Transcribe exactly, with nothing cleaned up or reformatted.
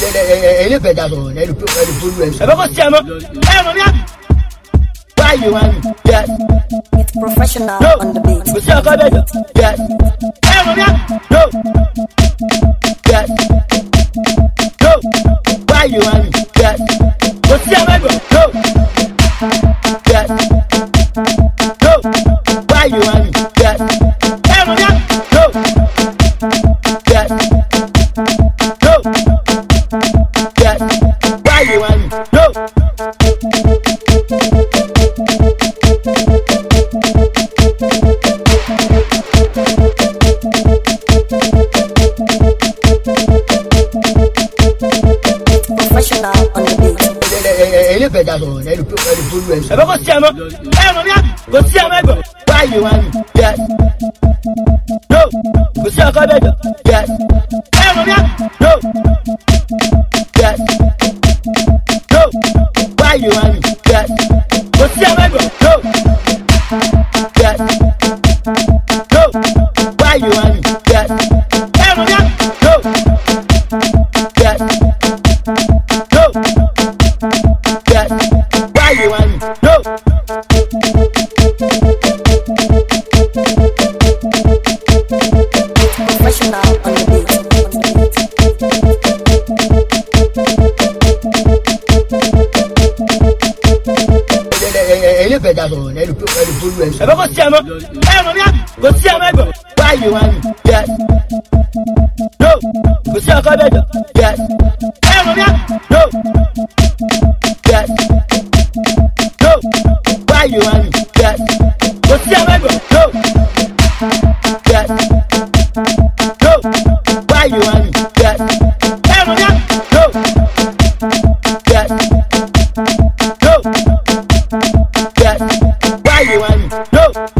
Any better than any problem. Ever go see him? Why you want me? Yes. It's professional No. on the beat. Go see a better. Yes. No. Yes. No. Why you want me? Yes. Go see a better. No. Yes. No. Why you want me? Yes. No. Yes. No. Yes. Why you want me? No. Professional on the beat. Any better than any problem. Ever go see him? Go see a better. Why you want me? Yes. No. Go see a better. Yes. No. Yes. No. Why you want me? Yes. Go see a better. No. Yes. No. Why you want me? Yes. No. Yes. No. Yes. Why you want me? No. Professional on the beat. Any better than any problem. Ever go see him? Go see a better. Why you want me? Yes. No. Go see a better. Yes. No. Yes. No. Why you want me? Yes. Go see a better. No. Yes. No. Why you want me? Yes. No. Yes. No. Yes. Why you want me? No.